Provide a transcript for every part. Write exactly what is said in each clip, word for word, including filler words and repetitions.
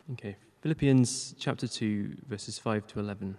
Okay, Philippians chapter two, verses five to eleven.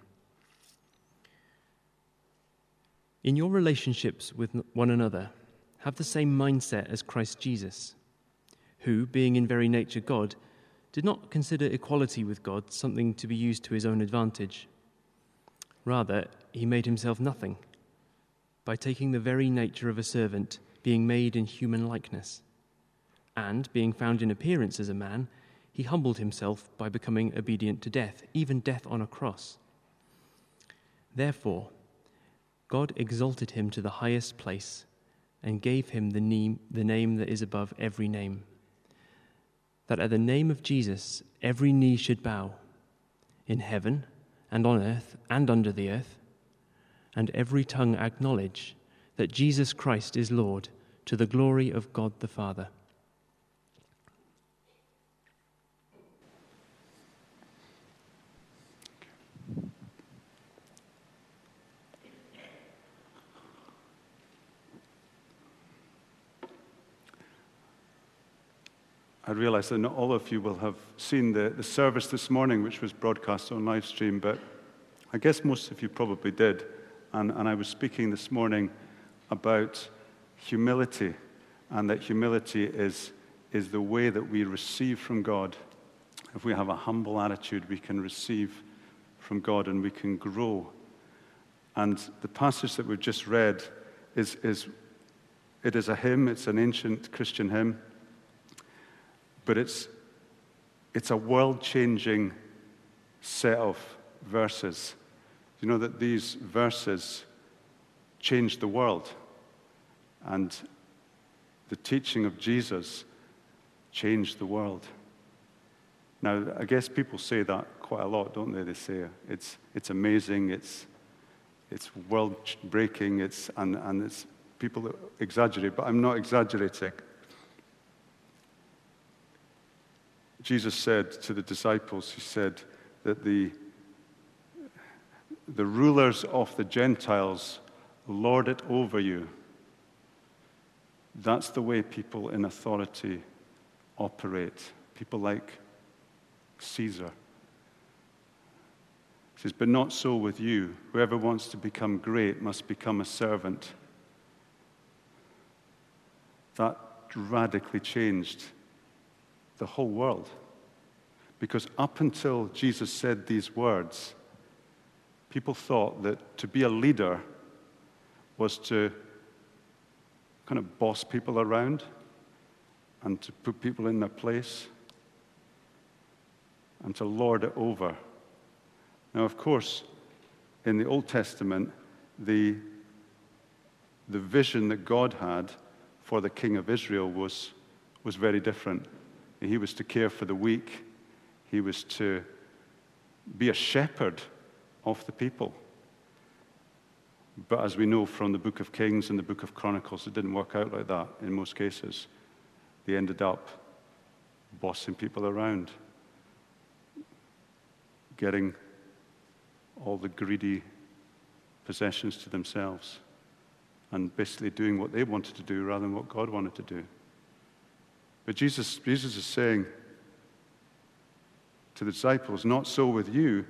In your relationships with one another, have the same mindset as Christ Jesus, who, being in very nature God, did not consider equality with God something to be used to his own advantage. Rather, he made himself nothing, by taking the very nature of a servant, being made in human likeness. And, being found in appearance as a man, he humbled himself by becoming obedient to death, even death on a cross. Therefore, God exalted him to the highest place and gave him the name, the name that is above every name, that at the name of Jesus every knee should bow, in heaven and on earth and under the earth, and every tongue acknowledge that Jesus Christ is Lord, to the glory of God the Father. I realize that not all of you will have seen the, the service this morning, which was broadcast on live stream, but I guess most of you probably did. And, and I was speaking this morning about humility, and that humility is, is the way that we receive from God. If we have a humble attitude, we can receive from God and we can grow. And the passage that we've just read is, is it is a hymn, it's an ancient Christian hymn. But it's, it's a world-changing set of verses. You know that these verses changed the world. And the teaching of Jesus changed the world. Now, I guess people say that quite a lot, don't they? They say it's, it's amazing, it's, it's world-breaking, it's, and, and it's, people exaggerate, but I'm not exaggerating. Jesus said to the disciples, he said that the, the rulers of the Gentiles lord it over you. That's the way people in authority operate. People like Caesar. He says, but not so with you. Whoever wants to become great must become a servant. That radically changed the whole world. Because up until Jesus said these words, people thought that to be a leader was to kind of boss people around and to put people in their place and to lord it over. Now, of course, in the Old Testament, the, the vision that God had for the king of Israel was, was very different. He was to care for the weak. He was to be a shepherd of the people. But as we know from the book of Kings and the book of Chronicles, it didn't work out like that in most cases. They ended up bossing people around, getting all the greedy possessions to themselves, and basically doing what they wanted to do rather than what God wanted to do. But Jesus, Jesus is saying to the disciples, not so with you.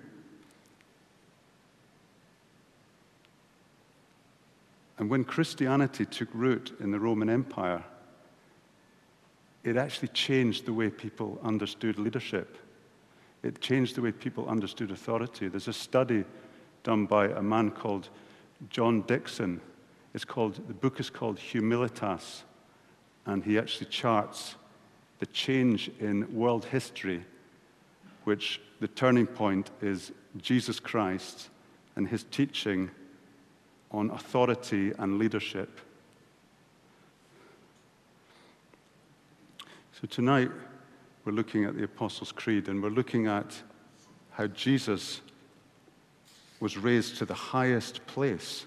And when Christianity took root in the Roman Empire, it actually changed the way people understood leadership. It changed the way people understood authority. There's a study done by a man called John Dixon. It's called, the book is called Humilitas, and he actually charts the change in world history, which the turning point is Jesus Christ and his teaching on authority and leadership. So tonight, we're looking at the Apostles' Creed, and we're looking at how Jesus was raised to the highest place.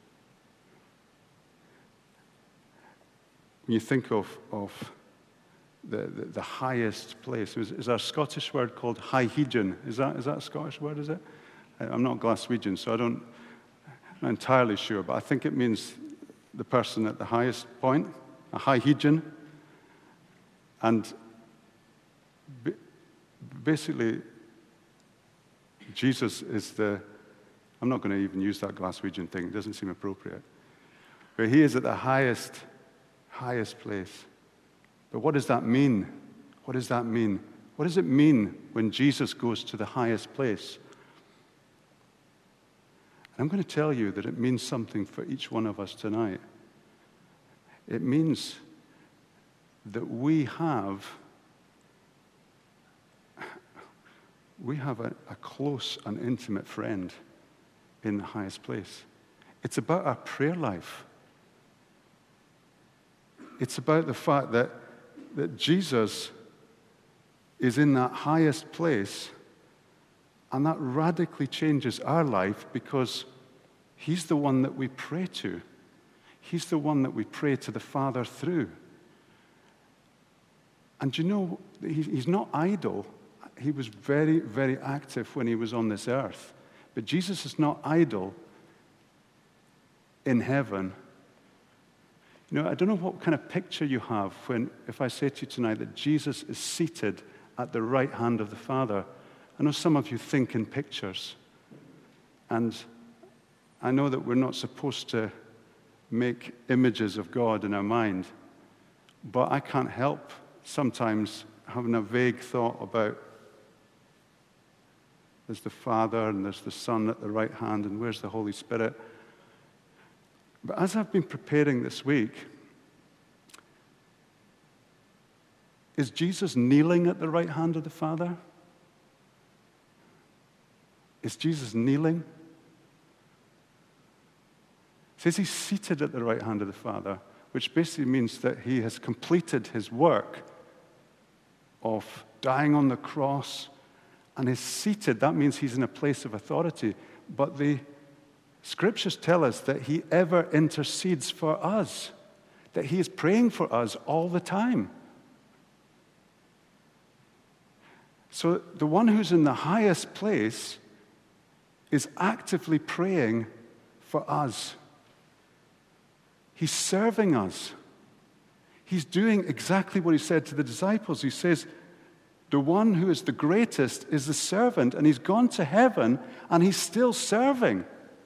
When you think of, of the, the, the highest place, is, is there a Scottish word called high-hegion? Is that, is that a Scottish word, is it? I'm not Glaswegian, so I don't, I'm not entirely sure, but I think it means the person at the highest point, a high-hegion. And basically, Jesus is the, I'm not going to even use that Glaswegian thing, it doesn't seem appropriate. But he is at the highest, highest place. But what does that mean? What does that mean? What does it mean when Jesus goes to the highest place? I'm going to tell you that it means something for each one of us tonight. It means that we have we have a, a close and intimate friend in the highest place. It's about our prayer life. It's about the fact that, that Jesus is in that highest place, and that radically changes our life because he's the one that we pray to. He's the one that we pray to the Father through. And you know, he's not idle. He was very, very active when he was on this earth. But Jesus is not idle in heaven. You know, I don't know what kind of picture you have when, if I say to you tonight that Jesus is seated at the right hand of the Father. I know some of you think in pictures. And I know that we're not supposed to make images of God in our mind. But I can't help sometimes having a vague thought about there's the Father and there's the Son at the right hand, and where's the Holy Spirit? But as I've been preparing this week, is Jesus kneeling at the right hand of the Father? Is Jesus kneeling? It says he's seated at the right hand of the Father, which basically means that he has completed his work of dying on the cross and is seated. That means he's in a place of authority. But the Scriptures tell us that he ever intercedes for us, that he is praying for us all the time. So the one who's in the highest place is actively praying for us. He's serving us. He's doing exactly what he said to the disciples. He says, the one who is the greatest is the servant, and he's gone to heaven, and he's still serving.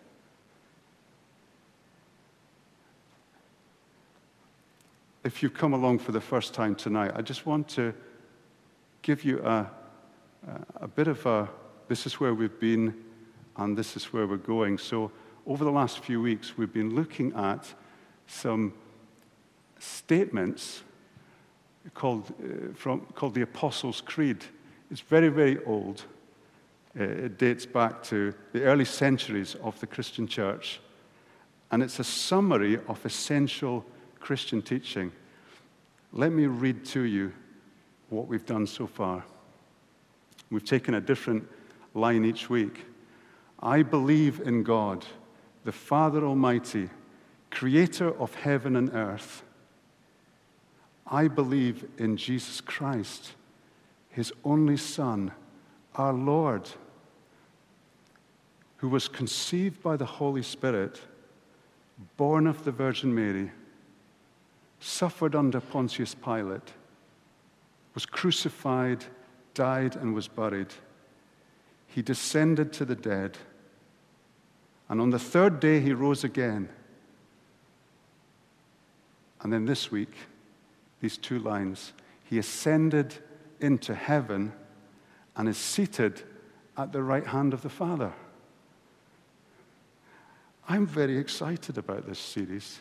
If you've come along for the first time tonight, I just want to give you a, a bit of a, this is where we've been, and this is where we're going. So over the last few weeks, we've been looking at some statements called, uh, from, called the Apostles' Creed. It's very, very old. Uh, it dates back to the early centuries of the Christian church. And it's a summary of essential Christian teaching. Let me read to you what we've done so far. We've taken a different line each week. I believe in God, the Father Almighty, creator of heaven and earth. I believe in Jesus Christ, his only Son, our Lord, who was conceived by the Holy Spirit, born of the Virgin Mary, suffered under Pontius Pilate, was crucified, died, and was buried. He descended to the dead, and on the third day he rose again. And then this week, these two lines, he ascended into heaven and is seated at the right hand of the Father. I'm very excited about this series.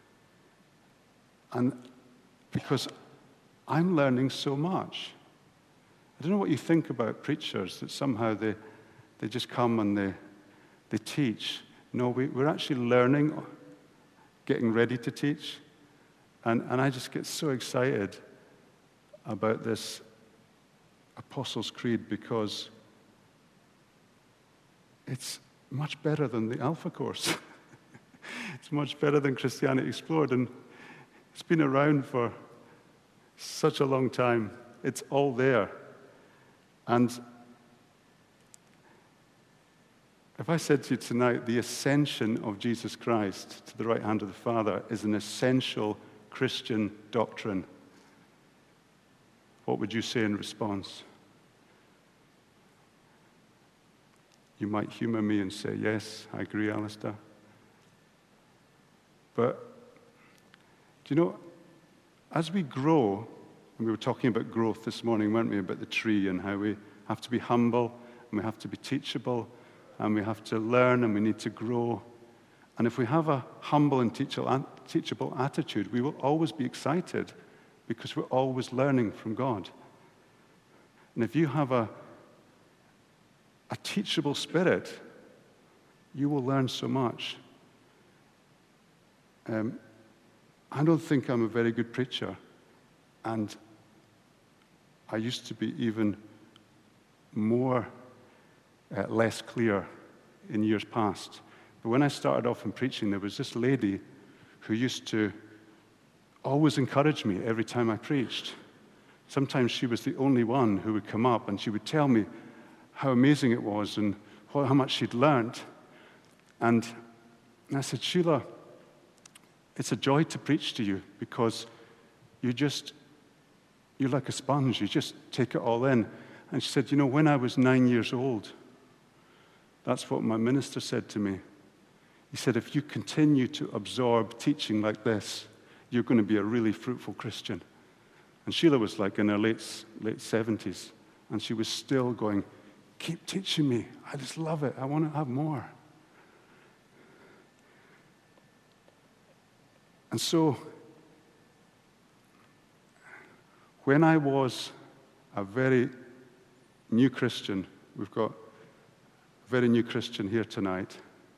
And because I'm learning so much. I don't know what you think about preachers, that somehow they, they just come and they, they teach. No, we, we're actually learning, getting ready to teach. And, and I just get so excited about this Apostles' Creed because it's much better than the Alpha Course. It's much better than Christianity Explored. And it's been around for such a long time. It's all there. And if I said to you tonight, the ascension of Jesus Christ to the right hand of the Father is an essential Christian doctrine, what would you say in response? You might humor me and say, yes, I agree, Alistair. But, do you know, as we grow, and we were talking about growth this morning, weren't we, about the tree and how we have to be humble, and we have to be teachable, and we have to learn, and we need to grow. And if we have a humble and teachable attitude, we will always be excited because we're always learning from God. And if you have a, a teachable spirit, you will learn so much. Um, I don't think I'm a very good preacher, and I used to be even more uh, less clear in years past. But when I started off in preaching, there was this lady who used to always encourage me every time I preached. Sometimes she was the only one who would come up and she would tell me how amazing it was and how much she'd learned. And I said, Sheila, it's a joy to preach to you because you just, you're like a sponge. You just take it all in. And she said, you know, when I was nine years old, that's what my minister said to me. He said, if you continue to absorb teaching like this, you're going to be a really fruitful Christian. And Sheila was like in her late, late seventies, and she was still going, keep teaching me. I just love it. I want to have more. And so, when I was a very new Christian, we've got a very new Christian here tonight,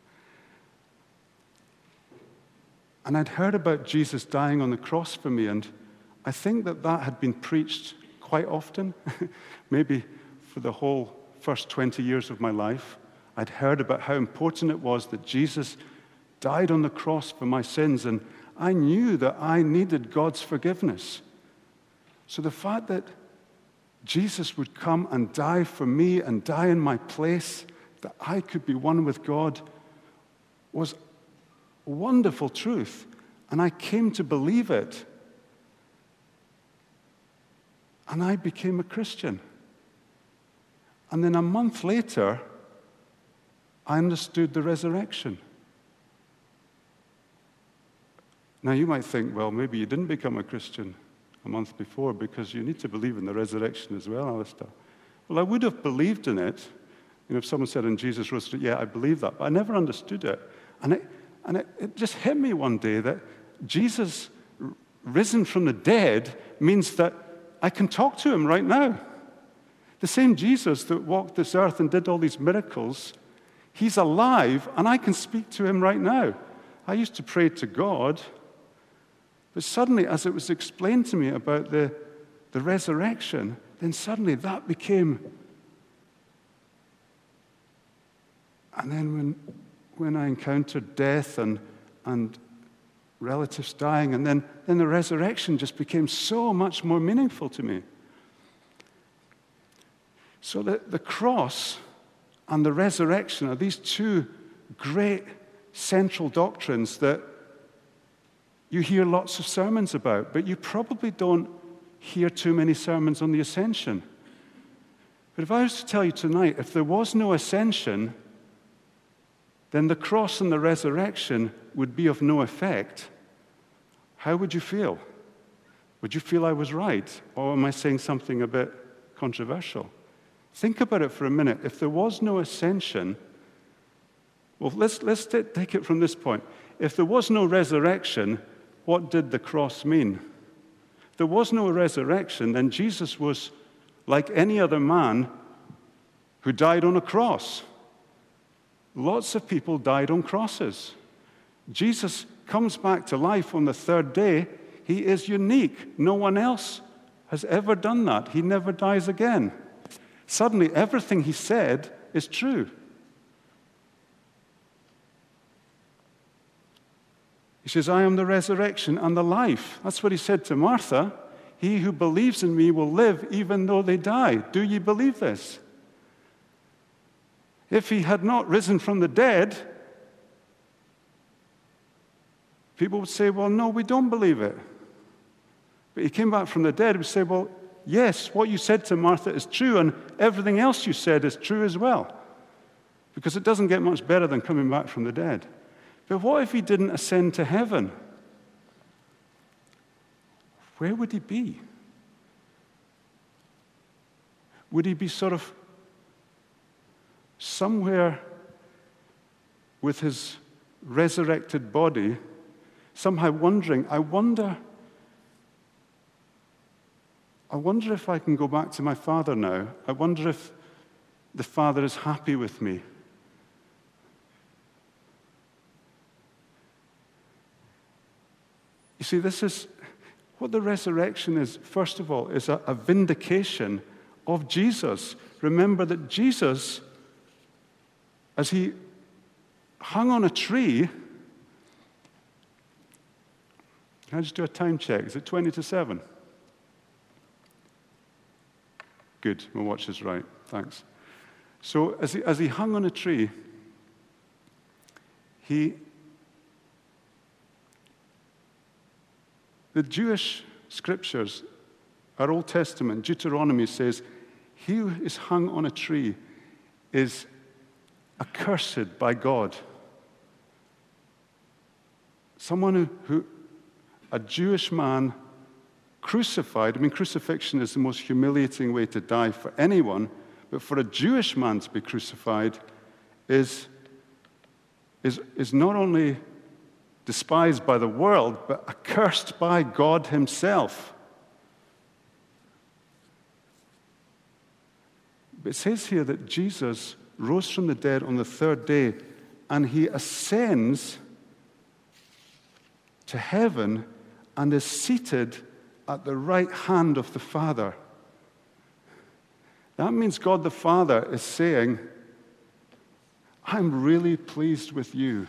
and I'd heard about Jesus dying on the cross for me, and I think that that had been preached quite often, maybe for the whole first twenty years of my life. I'd heard about how important it was that Jesus died on the cross for my sins, and I knew that I needed God's forgiveness. So the fact that Jesus would come and die for me and die in my place, that I could be one with God, was a wonderful truth. And I came to believe it. And I became a Christian. And then a month later, I understood the resurrection. Now, you might think, well, maybe you didn't become a Christian a month before because you need to believe in the resurrection as well, Alistair. Well, I would have believed in it. You know, if someone said, and Jesus rose, yeah, I believe that. But I never understood it. And it, and it, it just hit me one day that Jesus risen from the dead means that I can talk to him right now. The same Jesus that walked this earth and did all these miracles, he's alive, and I can speak to him right now. I used to pray to God, but suddenly, as it was explained to me about the, the resurrection, then suddenly that became... And then when, when I encountered death and, and relatives dying, and then, then the resurrection just became so much more meaningful to me. So the, the cross and the resurrection are these two great central doctrines that you hear lots of sermons about, but you probably don't hear too many sermons on the ascension. But if I was to tell you tonight, if there was no ascension, then the cross and the resurrection would be of no effect, how would you feel? Would you feel I was right? Or am I saying something a bit controversial? Think about it for a minute. If there was no ascension, well, let's, let's t- take it from this point. If there was no resurrection, what did the cross mean? If there was no resurrection, then Jesus was like any other man who died on a cross. Lots of people died on crosses. Jesus comes back to life on the third day. He is unique. No one else has ever done that. He never dies again. Suddenly, everything he said is true. He says, I am the resurrection and the life. That's what he said to Martha. He who believes in me will live even though they die. Do ye believe this? If he had not risen from the dead, people would say, well, no, we don't believe it. But he came back from the dead, we would say, well, yes, what you said to Martha is true, and everything else you said is true as well. because it doesn't get much better than coming back from the dead. But what if he didn't ascend to heaven? Where would he be? Would he be sort of somewhere with his resurrected body, somehow wondering, I wonder, I wonder if I can go back to my Father now. I wonder if the Father is happy with me. You see, this is what the resurrection is, first of all, is a, a vindication of Jesus. Remember that Jesus, as he hung on a tree, can I just do a time check? Is it twenty to seven? Good, my watch is right, thanks. So as he, as he hung on a tree, he, the Jewish scriptures, our Old Testament, Deuteronomy says, he who is hung on a tree is accursed by God. Someone who, who, a Jewish man crucified, I mean, crucifixion is the most humiliating way to die for anyone, but for a Jewish man to be crucified is, is, is not only despised by the world, but accursed by God himself. It says here that Jesus rose from the dead on the third day, and he ascends to heaven and is seated at the right hand of the Father. That means God the Father is saying, I'm really pleased with you.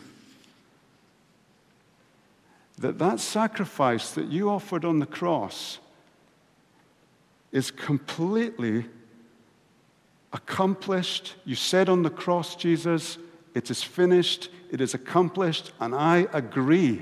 That that sacrifice that you offered on the cross is completely accomplished. You said on the cross, Jesus, it is finished, it is accomplished, and I agree.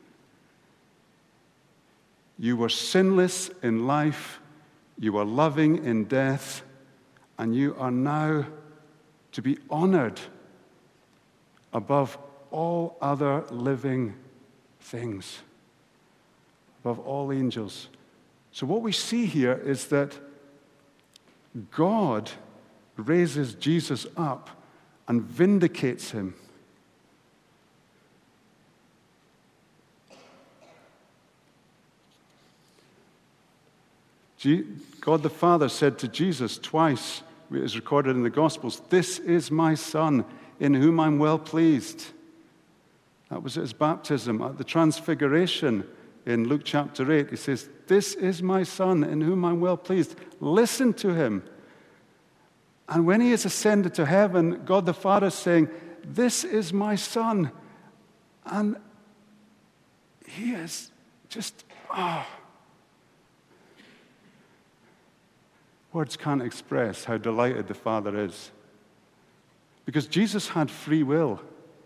You were sinless in life, you were loving in death, and you are now to be honored above all other living things, above all angels. So what we see here is that God raises Jesus up and vindicates him. God the Father said to Jesus twice, it is recorded in the Gospels, this is my Son in whom I'm well pleased. That was at his baptism. At the Transfiguration in Luke chapter eight, he says, this is my Son in whom I'm well pleased. Listen to him. And when he is ascended to heaven, God the Father is saying, this is my Son. And he is just, ah. Oh, words can't express how delighted the Father is. Because Jesus had free will.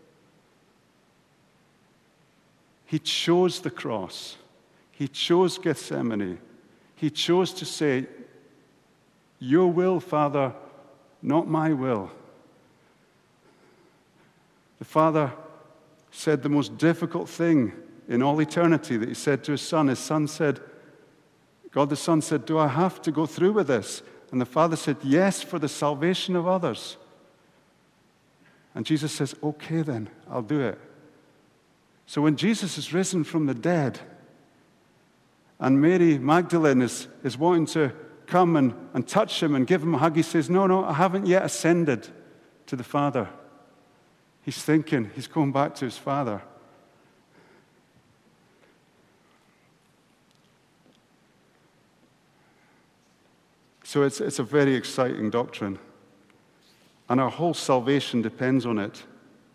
He chose the cross. He chose Gethsemane. He chose to say, your will, Father, not my will. The Father said the most difficult thing in all eternity that he said to his Son. His Son said, God the Son said, do I have to go through with this? And the Father said, yes, for the salvation of others. And Jesus says, okay then, I'll do it. So when Jesus is risen from the dead, and Mary Magdalene is, is wanting to come and, and touch him and give him a hug, he says, no, no, I haven't yet ascended to the Father. He's thinking, he's going back to his Father. So it's, it's a very exciting doctrine. And our whole salvation depends on it.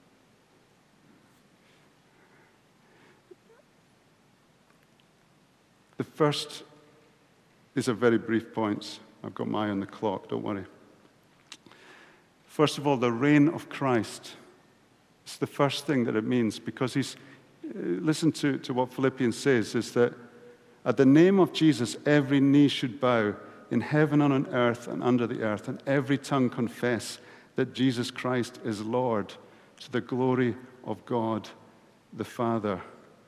The first is a very brief point. I've got my eye on the clock, don't worry. First of all, the reign of Christ. It's the first thing that it means, because he's, listen to, to what Philippians says, is that at the name of Jesus, every knee should bow in heaven and on earth and under the earth, and every tongue confess that Jesus Christ is Lord, to the glory of God the Father.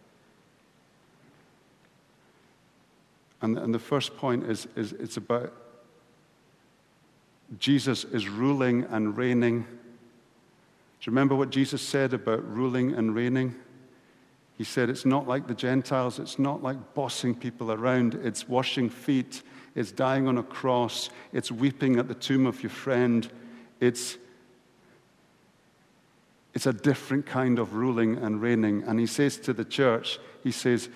And, and the first point is, is it's about Jesus is ruling and reigning. Do you remember what Jesus said about ruling and reigning? He said it's not like the Gentiles, it's not like bossing people around, it's washing feet, it's dying on a cross, it's weeping at the tomb of your friend, it's, it's a different kind of ruling and reigning. And he says to the church, he says,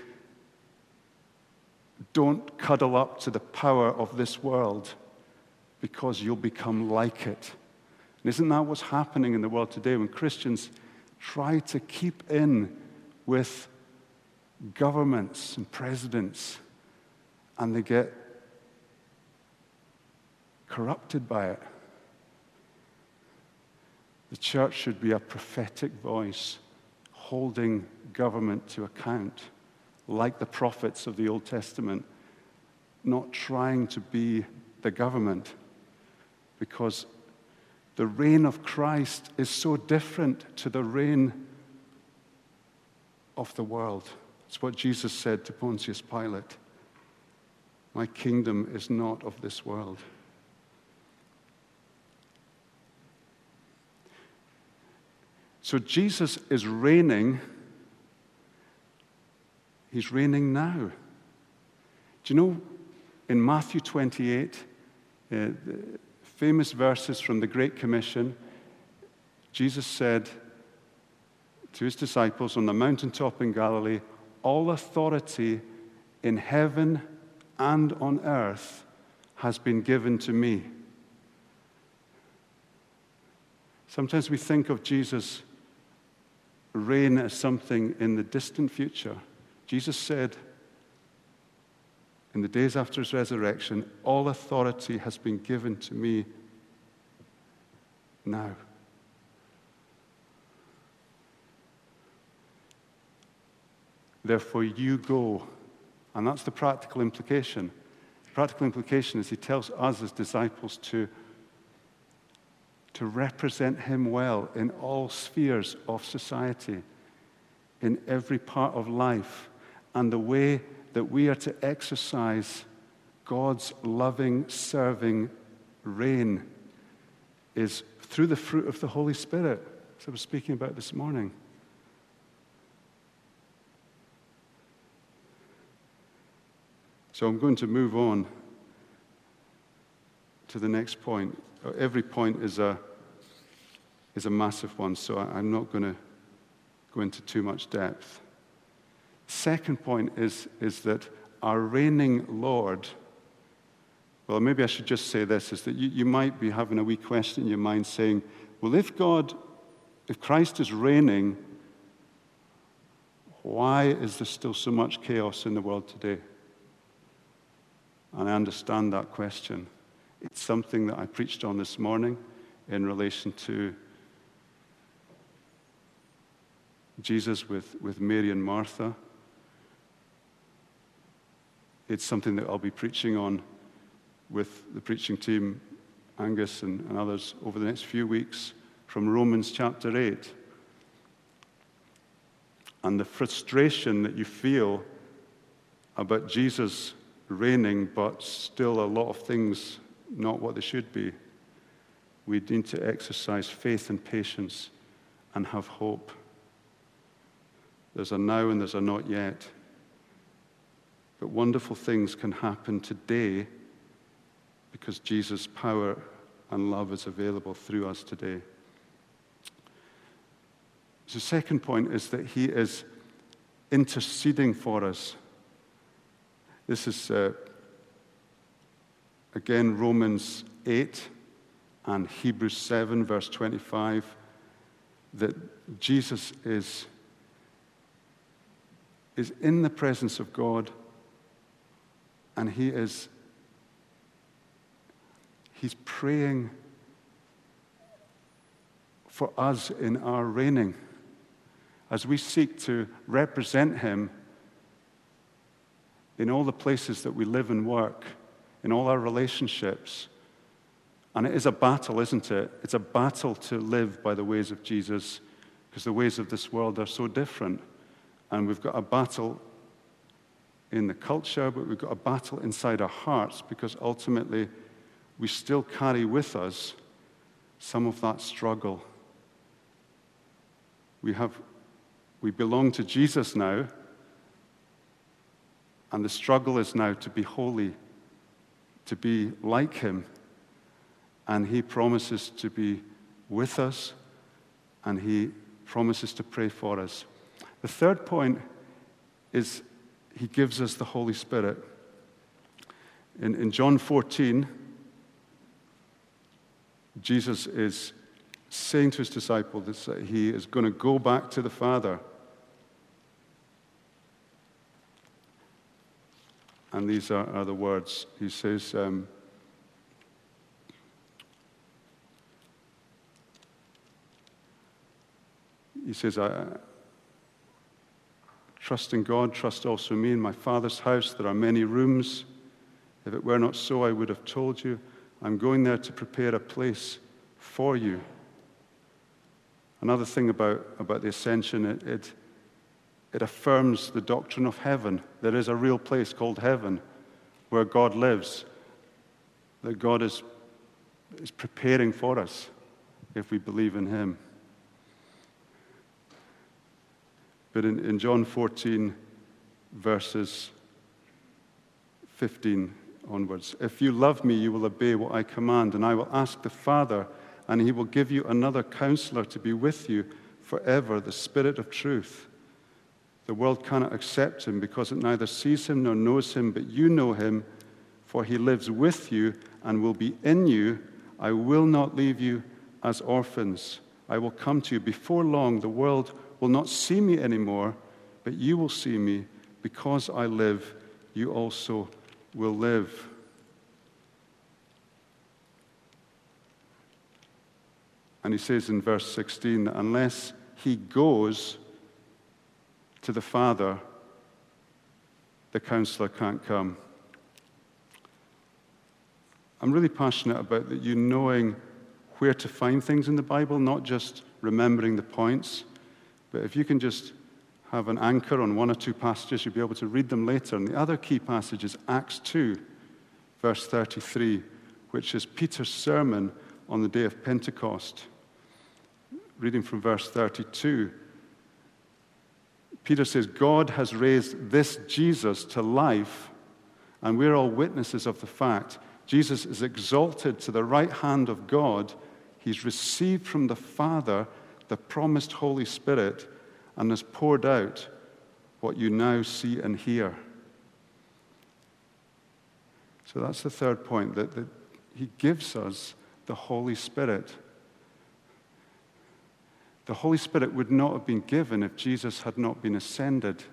don't cuddle up to the power of this world because you'll become like it. And isn't that what's happening in the world today when Christians try to keep in with governments and presidents and they get corrupted by it? The church should be a prophetic voice holding government to account, like the prophets of the Old Testament, not trying to be the government, because the reign of Christ is so different to the reign of the world. It's what Jesus said to Pontius Pilate. My kingdom is not of this world. So Jesus is reigning. He's reigning now. Do you know, in Matthew twenty-eight, uh, the famous verses from the Great Commission, Jesus said to his disciples on the mountaintop in Galilee, all authority in heaven and on earth has been given to me. Sometimes we think of Jesus' reign as something in the distant future. Jesus said, in the days after his resurrection, all authority has been given to me now. Therefore, you go. And that's the practical implication. The practical implication is he tells us as disciples to, to represent him well in all spheres of society, in every part of life, and the way that we are to exercise God's loving, serving reign is through the fruit of the Holy Spirit, as I was speaking about this morning. So I'm going to move on to the next point. Every point is a, is a massive one, so I'm not going to go into too much depth. Second point is, is that our reigning Lord, well, maybe I should just say this, is that you, you might be having a wee question in your mind saying, well, if God, if Christ is reigning, why is there still so much chaos in the world today? And I understand that question. It's something that I preached on this morning in relation to Jesus with, with Mary and Martha. It's something that I'll be preaching on with the preaching team, Angus and, and others, over the next few weeks from Romans chapter eight. And the frustration that you feel about Jesus reigning, but still a lot of things not what they should be. We need to exercise faith and patience and have hope. There's a now and there's a not yet. But wonderful things can happen today because Jesus' power and love is available through us today. The second point is that he is interceding for us. This is, uh, again, Romans eight and Hebrews seven, verse twenty-five, that Jesus is, is in the presence of God, and he is he's praying for us in our reigning. As we seek to represent him in all the places that we live and work, in all our relationships, And it is a battle, isn't it? It's a battle to live by the ways of Jesus, because the ways of this world are so different. And we've got a battle in the culture, but we've got a battle inside our hearts, because ultimately we still carry with us some of that struggle. We have, we belong to Jesus now, and the struggle is now to be holy, to be like him. And he promises to be with us, and he promises to pray for us. The third point is he gives us the Holy Spirit. In, in John fourteen, Jesus is saying to his disciples that he is going to go back to the Father. And these are, are the words. He says, um, he says, I, trust in God, trust also me. In my Father's house there are many rooms. If it were not so, I would have told you. I'm going there to prepare a place for you. Another thing about, about the ascension, it, it, it affirms the doctrine of heaven. There is a real place called heaven where God lives, that God is, is preparing for us if we believe in him. But in, in John fourteen, verses fifteen onwards, if you love me, you will obey what I command, and I will ask the Father, and he will give you another counselor to be with you forever, the Spirit of truth. The world cannot accept him because it neither sees him nor knows him, but you know him, for he lives with you and will be in you. I will not leave you as orphans. I will come to you. Before long, the world will not see me anymore, but you will see me. Because I live, you also will live. And he says in verse sixteen that unless he goes to the Father, the counselor can't come. I'm really passionate about that you knowing where to find things in the Bible, not just remembering the points, but if you can just have an anchor on one or two passages, you'll be able to read them later. And the other key passage is Acts two, verse thirty-three, which is Peter's sermon on the day of Pentecost. Reading from verse thirty-two, Peter says, God has raised this Jesus to life, and we're all witnesses of the fact. Jesus is exalted to the right hand of God. He's received from the Father the promised Holy Spirit, and has poured out what you now see and hear. So that's the third point, that, that he gives us the Holy Spirit. The Holy Spirit would not have been given if Jesus had not been ascended.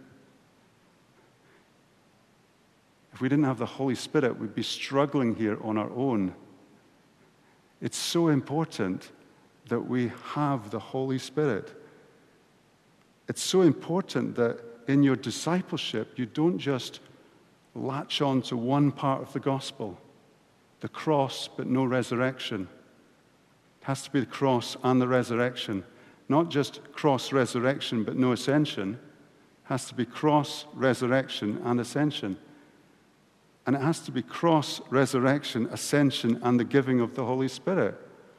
If we didn't have the Holy Spirit, we'd be struggling here on our own. It's so important that we have the Holy Spirit. It's so important that in your discipleship, you don't just latch on to one part of the gospel, the cross but no resurrection. It has to be the cross and the resurrection. Not just cross, resurrection, but no ascension. It has to be cross, resurrection, and ascension. And it has to be cross, resurrection, ascension, and the giving of the Holy Spirit.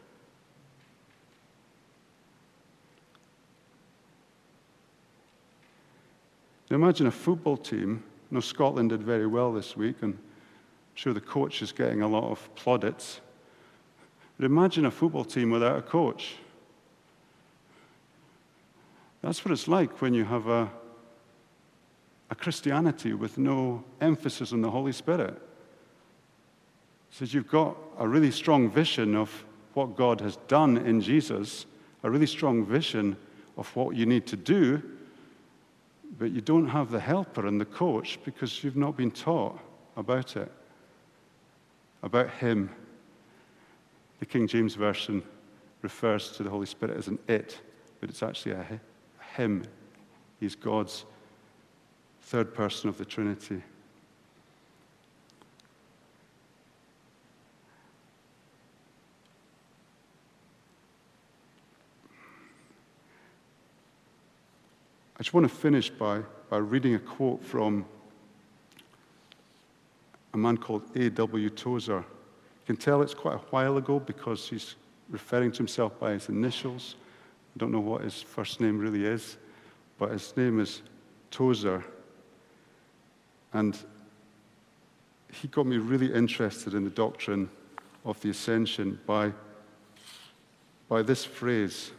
Now imagine a football team. I know Scotland did very well this week, and I'm sure the coach is getting a lot of plaudits. But imagine a football team without a coach. That's what it's like when you have a, a Christianity with no emphasis on the Holy Spirit. It says you've got a really strong vision of what God has done in Jesus, a really strong vision of what you need to do, but you don't have the helper and the coach because you've not been taught about it, about him. The King James Version refers to the Holy Spirit as an it, but it's actually a him. He's God's third person of the Trinity. I just want to finish by, by reading a quote from a man called A W Tozer. You can tell it's quite a while ago because he's referring to himself by his initials. I don't know what his first name really is, but his name is Tozer. And he got me really interested in the doctrine of the ascension by, by this phrase.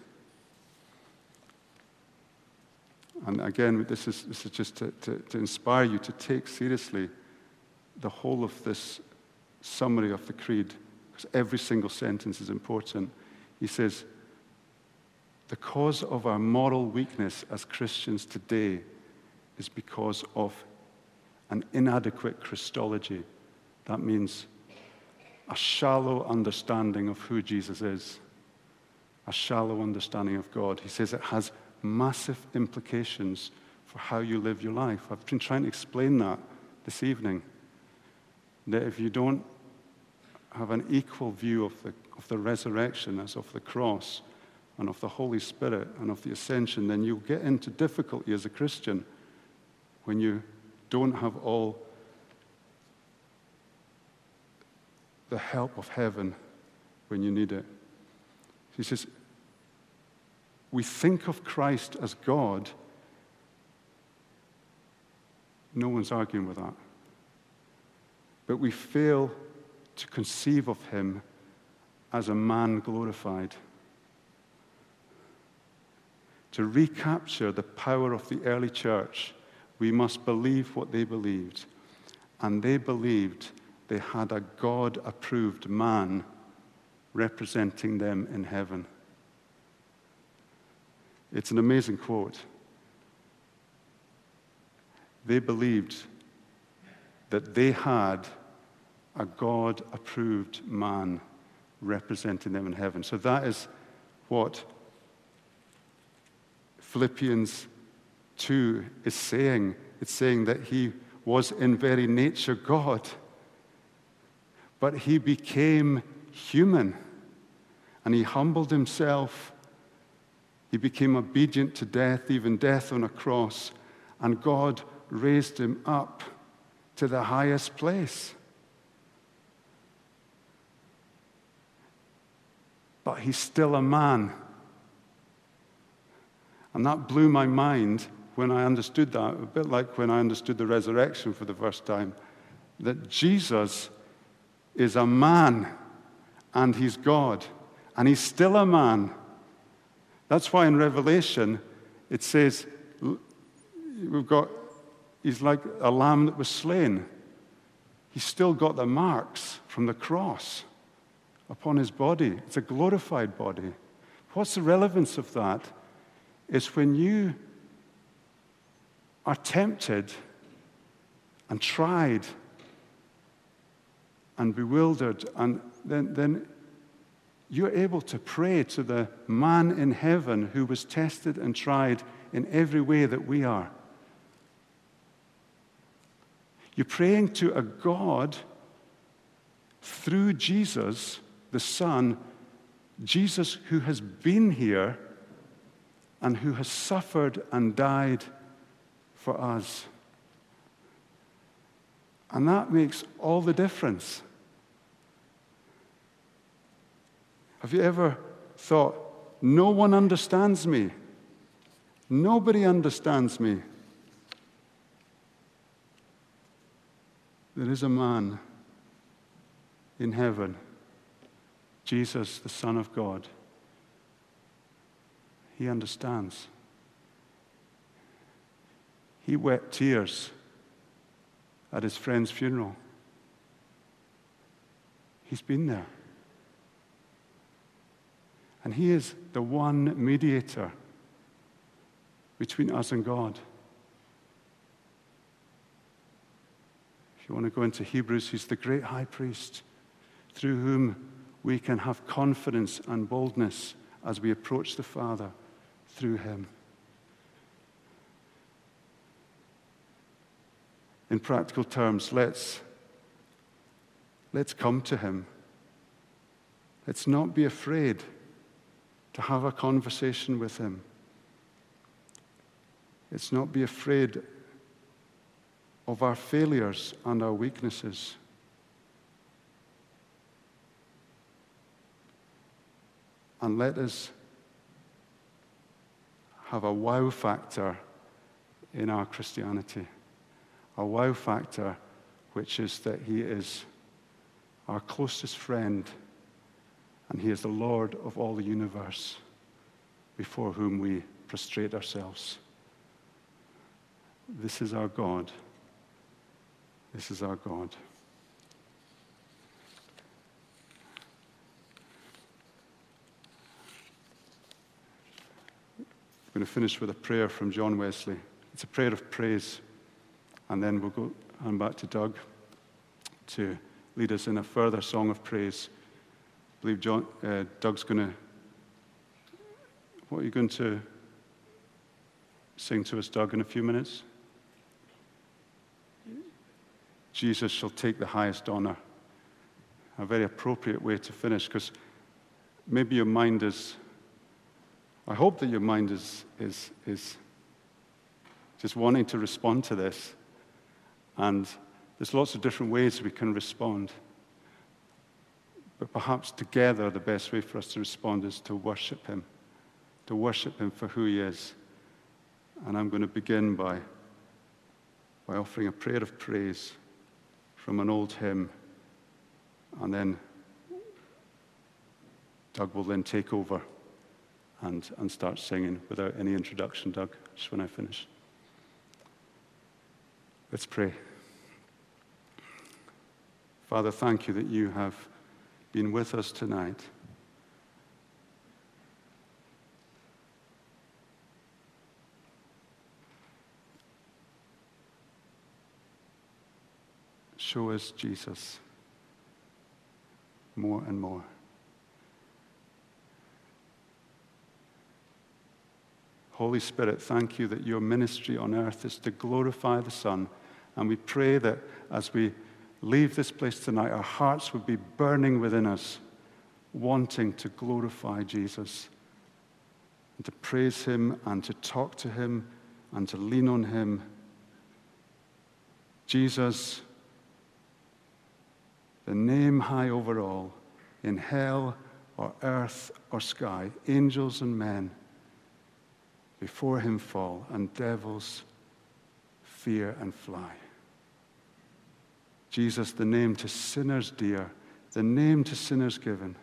And again, this is, this is just to, to, to inspire you to take seriously the whole of this summary of the creed, because every single sentence is important. He says, the cause of our moral weakness as Christians today is because of an inadequate Christology. That means a shallow understanding of who Jesus is, a shallow understanding of God. He says it has massive implications for how you live your life. I've been trying to explain that this evening, that if you don't have an equal view of the, of the resurrection as of the cross and of the Holy Spirit and of the ascension, then you'll get into difficulty as a Christian when you don't have all the help of heaven when you need it. He says, we think of Christ as God. No one's arguing with that. But we fail to conceive of him as a man glorified. To recapture the power of the early church, we must believe what they believed. And they believed they had a God-approved man representing them in heaven. It's an amazing quote. They believed that they had a God-approved man representing them in heaven. So that is what Philippians two is saying. It's saying that he was in very nature God, but he became human, and he humbled himself. He became obedient to death, even death on a cross, and God raised him up to the highest place. But he's still a man. And that blew my mind when I understood that, a bit like when I understood the resurrection for the first time, that Jesus is a man and he's God, and he's still a man. That's why in Revelation it says, we've got, he's like a lamb that was slain. He's still got the marks from the cross upon his body. It's a glorified body. What's the relevance of that? It's when you are tempted and tried and bewildered, and then, then you're able to pray to the man in heaven who was tested and tried in every way that we are. You're praying to a God through Jesus, the Son, Jesus who has been here and who has suffered and died for us. And that makes all the difference. Have you ever thought, no one understands me? Nobody understands me. There is a man in heaven, Jesus, the Son of God. He understands. He wept tears at his friend's funeral. He's been there. And he is the one mediator between us and God. If you want to go into Hebrews, he's the great high priest through whom we can have confidence and boldness as we approach the Father through him. In practical terms, let's, let's come to him. Let's not be afraid to have a conversation with him. It's not be afraid of our failures and our weaknesses. And let us have a wow factor in our Christianity. A wow factor, which is that he is our closest friend, and he is the Lord of all the universe, before whom we prostrate ourselves. This is our God. This is our God. I'm going to finish with a prayer from John Wesley. It's a prayer of praise. And then we'll go hand back to Doug to lead us in a further song of praise. I believe John, uh, Doug's going to... What are you going to sing to us, Doug, in a few minutes? Jesus shall take the highest honor. A very appropriate way to finish, because maybe your mind is... I hope that your mind is, is, is just wanting to respond to this. And there's lots of different ways we can respond. But perhaps together the best way for us to respond is to worship him. To worship him for who he is. And I'm going to begin by, by offering a prayer of praise from an old hymn. And then Doug will then take over and, and start singing without any introduction, Doug, just when I finish. Let's pray. Father, thank you that you have been with us tonight. Show us Jesus more and more. Holy Spirit, thank you that your ministry on earth is to glorify the Son. And we pray that as we leave this place tonight, our hearts would be burning within us, wanting to glorify Jesus, and to praise him, and to talk to him, and to lean on him. Jesus, the name high over all, in hell or earth or sky, angels and men before him fall, and devils fear and fly. Jesus, the name to sinners dear, the name to sinners given,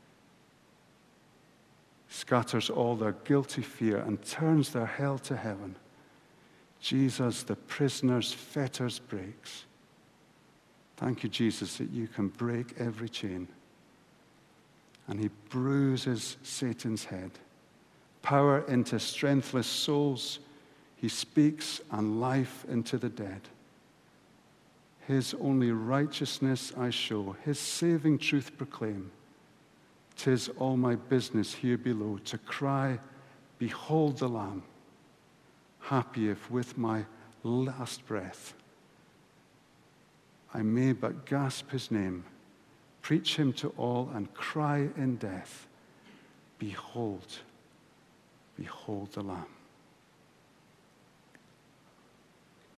scatters all their guilty fear and turns their hell to heaven. Jesus, the prisoner's fetters breaks. Thank you, Jesus, that you can break every chain. And he bruises Satan's head. Power into strengthless souls. He speaks, and life into the dead. His only righteousness I show, his saving truth proclaim. 'Tis all my business here below to cry, behold the Lamb. Happy if with my last breath I may but gasp his name, preach him to all, and cry in death, behold, behold the Lamb.